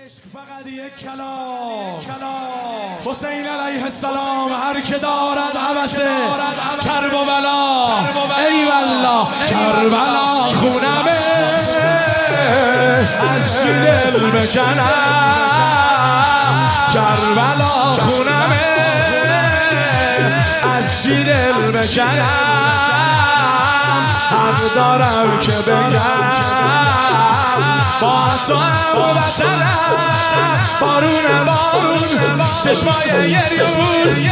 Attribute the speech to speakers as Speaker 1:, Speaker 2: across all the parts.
Speaker 1: فقط یک کلام حسین علیه السلام هر که دارد هوس کرب و بلا ای والله کربلا خونمه از چی دل بکنم کربلا خونمه از چی دل بکنم حق دارم که بگم با تو هم وطنم بارون چشمای گریون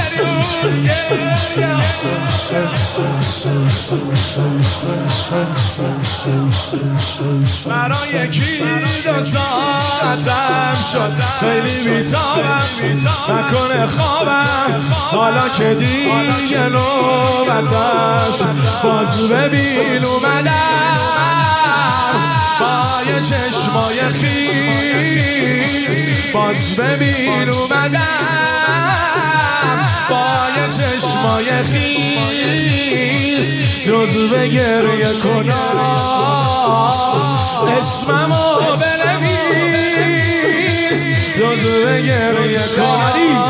Speaker 1: برای یکی دو ساعتم شد خیلی بیتابم نکنه خوابم حالا که دیگه نوبتش باز ببین اومدم با یه چشمای خیس باز ببین اومدم با یه چشمای خیس جز به گریه کنم اسممو بنویس جز به گریه کنم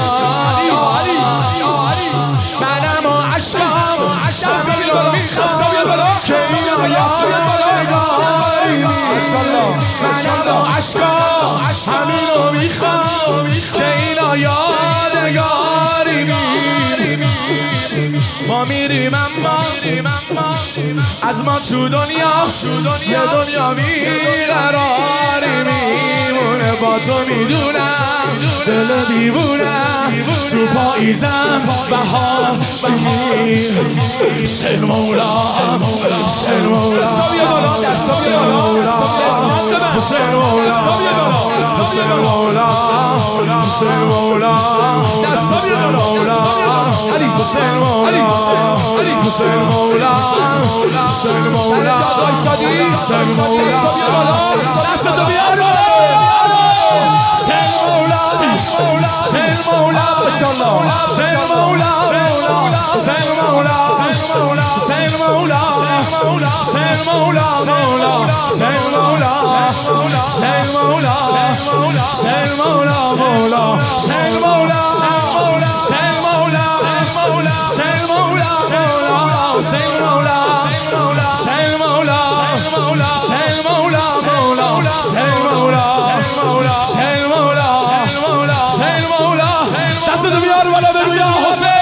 Speaker 1: منم و عشقم دستم میخوام که اینا یادگاری منم و عشقم همینو میخوام که اینا یادگاری ما میریم اما از ما تو دنیا یه دنیا بیقراری میمونه با تو میدونم دل دیوونم تو پاییزم بهار سل مولا سل مولا سل مولا سل مولا سل مولا سل مولا سل مولا سل مولا سل مولا سل مولا سل مولا دست تو بیار سل مولا سل مولا سل مولا سل مولا سل مولا سل مولا سل مولا سل مولا سل مولا مولا سل مولا سل مولا سل مولا سل مولا سل مولا سل مولا مولا سل مولا سل مولا سل مولا دست تو بیار بالا بگو یا حسین